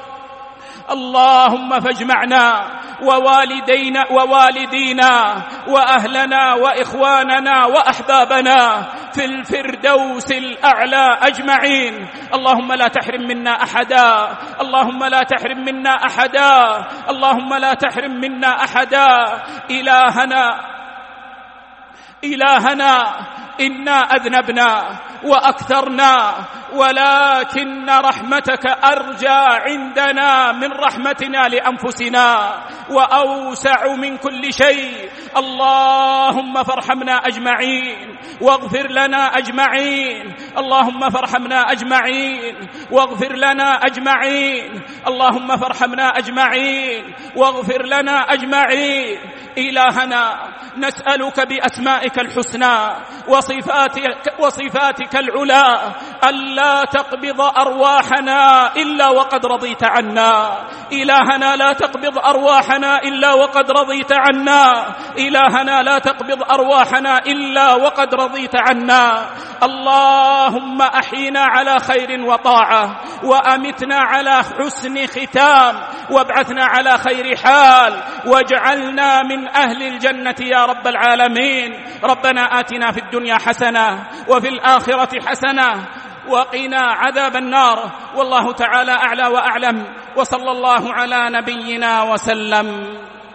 [SPEAKER 1] اللهم فاجمعنا ووالدينا ووالدينا وأهلنا وإخواننا وأحبابنا في الفردوس الأعلى أجمعين. اللهم لا تحرم منا أحدا، اللهم لا تحرم منا أحدا، اللهم لا تحرم منا أحدا. إلهنا إلهنا إنا أذنبنا وأكثرنا، ولكن رحمتك أرجى عندنا من رحمتنا لأنفسنا وأوسع من كل شيء. اللهم فارحمنا أجمعين واغفر لنا أجمعين، اللهم فارحمنا أجمعين واغفر لنا أجمعين، اللهم فارحمنا أجمعين واغفر لنا أجمعين. إلهنا نسألك بأسمائك الحسنى وصفاتك, وصفاتك العلى ألا تقبض أرواحنا إلا وقد رضيت عنا. إلهنا لا تقبض أرواحنا إلا وقد رضيت عنا، إلهنا لا تقبض أرواحنا إلا وقد رضيت عنا. اللهم أحينا على خير وطاعة وأمتنا على حسن ختام. وابعثنا على خير حال، واجعلنا من أهل الجنة يا رب العالمين. ربنا آتنا في الدنيا حسنة وفي الآخرة حسنة وقنا عذاب النار. والله تعالى أعلى وأعلم، وصلى الله على نبينا وسلم.